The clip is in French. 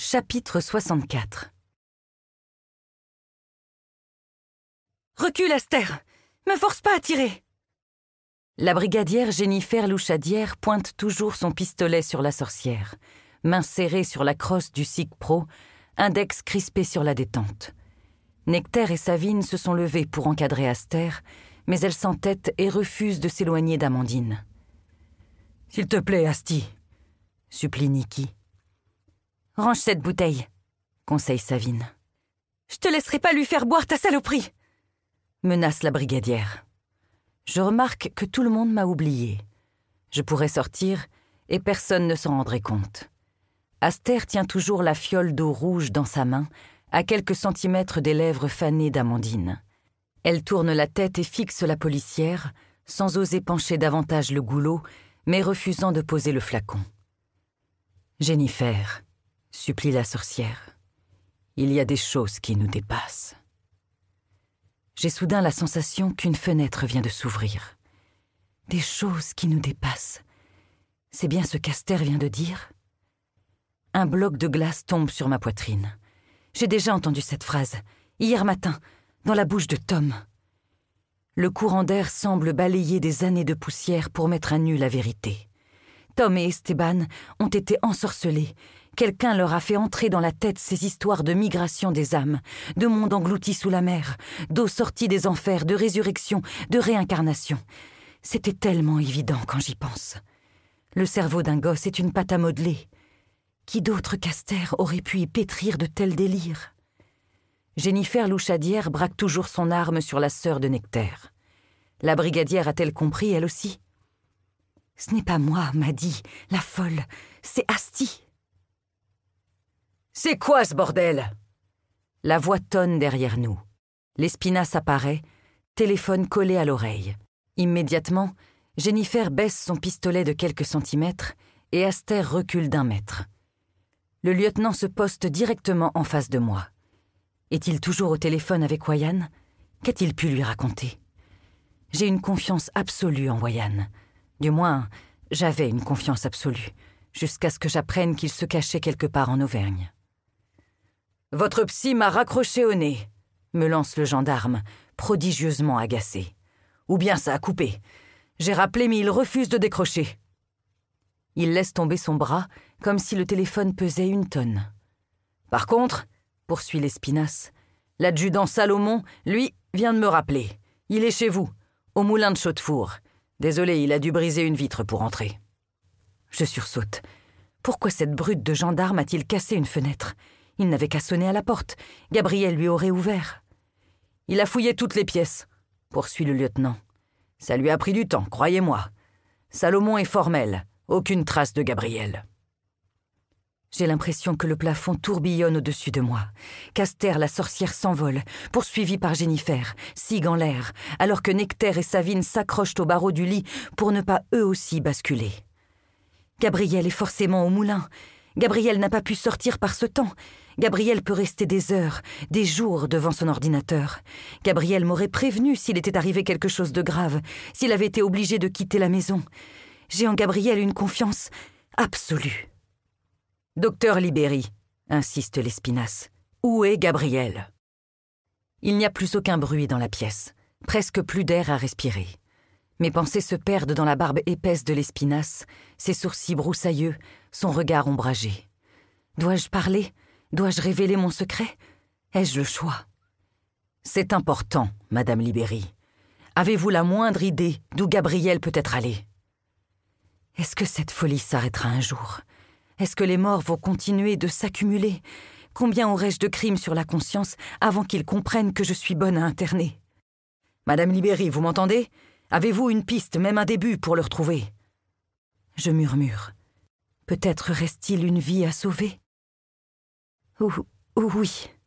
Chapitre 64. Recule, Aster! Me force pas à tirer! La brigadière Jennifer Louchadière pointe toujours son pistolet sur la sorcière, main serrée sur la crosse du SIG Pro, index crispé sur la détente. Nectaire et Savine se sont levés pour encadrer Aster, mais elle s'entête et refuse de s'éloigner d'Amandine. « S'il te plaît, Asti !» supplie Niki. « Range cette bouteille !» conseille Savine. « Je te laisserai pas lui faire boire ta saloperie !» menace la brigadière. Je remarque que tout le monde m'a oublié. Je pourrais sortir et personne ne s'en rendrait compte. Aster tient toujours la fiole d'eau rouge dans sa main, à quelques centimètres des lèvres fanées d'Amandine. Elle tourne la tête et fixe la policière, sans oser pencher davantage le goulot, mais refusant de poser le flacon. « Jennifer, » supplie la sorcière, « il y a des choses qui nous dépassent. » J'ai soudain la sensation qu'une fenêtre vient de s'ouvrir. Des choses qui nous dépassent. C'est bien ce qu'Aster vient de dire ? Un bloc de glace tombe sur ma poitrine. J'ai déjà entendu cette phrase, hier matin, dans la bouche de Tom. Le courant d'air semble balayer des années de poussière pour mettre à nu la vérité. Tom et Esteban ont été ensorcelés. Quelqu'un leur a fait entrer dans la tête ces histoires de migration des âmes, de monde englouti sous la mer, d'eau sortie des enfers, de résurrection, de réincarnation. C'était tellement évident quand j'y pense. Le cerveau d'un gosse est une pâte à modeler. Qui d'autre qu'Aster aurait pu y pétrir de tels délires ? Jennifer Louchadière braque toujours son arme sur la sœur de Nectaire. La brigadière a-t-elle compris, elle aussi ? « Ce n'est pas moi, m'a dit, la folle, c'est Asti. » « C'est quoi ce bordel ?» La voix tonne derrière nous. L'Espinasse apparaît, téléphone collé à l'oreille. Immédiatement, Jennifer baisse son pistolet de quelques centimètres et Aster recule d'1 mètre. Le lieutenant se poste directement en face de moi. Est-il toujours au téléphone avec Wayan ? Qu'a-t-il pu lui raconter ? J'ai une confiance absolue en Wayan. Du moins, j'avais une confiance absolue, jusqu'à ce que j'apprenne qu'il se cachait quelque part en Auvergne. « Votre psy m'a raccroché au nez », me lance le gendarme, prodigieusement agacé. « Ou bien ça a coupé. J'ai rappelé mais il refuse de décrocher. » Il laisse tomber son bras, comme si le téléphone pesait 1 tonne. « Par contre, » poursuit l'Espinasse, « l'adjudant Salomon, lui, vient de me rappeler. Il est chez vous, au moulin de Chaudefour. Désolé, il a dû briser une vitre pour entrer. » Je sursaute. Pourquoi cette brute de gendarme a-t-il cassé une fenêtre ? Il n'avait qu'à sonner à la porte. Gabriel lui aurait ouvert. « Il a fouillé toutes les pièces, » poursuit le lieutenant. « Ça lui a pris du temps, croyez-moi. Salomon est formel, aucune trace de Gabriel. » J'ai l'impression que le plafond tourbillonne au-dessus de moi, qu'Aster la sorcière s'envole, poursuivie par Jennifer, SIG en l'air, alors que Nectaire et Savine s'accrochent au barreau du lit pour ne pas eux aussi basculer. Gabriel est forcément au moulin. Gabriel n'a pas pu sortir par ce temps. Gabriel peut rester des heures, des jours devant son ordinateur. Gabriel m'aurait prévenu s'il était arrivé quelque chose de grave, s'il avait été obligé de quitter la maison. J'ai en Gabriel une confiance absolue. « Docteur Libéry », insiste l'Espinasse, « où est Gabriel ?» Il n'y a plus aucun bruit dans la pièce, presque plus d'air à respirer. Mes pensées se perdent dans la barbe épaisse de l'Espinasse, ses sourcils broussailleux, son regard ombragé. Dois-je parler ? Dois-je révéler mon secret ? Ai-je le choix ? C'est important, Madame Libéry. Avez-vous la moindre idée d'où Gabriel peut être allé ? Est-ce que cette folie s'arrêtera un jour ? Est-ce que les morts vont continuer de s'accumuler ? Combien aurais-je de crimes sur la conscience avant qu'ils comprennent que je suis bonne à interner ? Madame Libéry, vous m'entendez ? Avez-vous une piste, même un début, pour le retrouver ? Je murmure. Peut-être reste-t-il une vie à sauver ? Oui.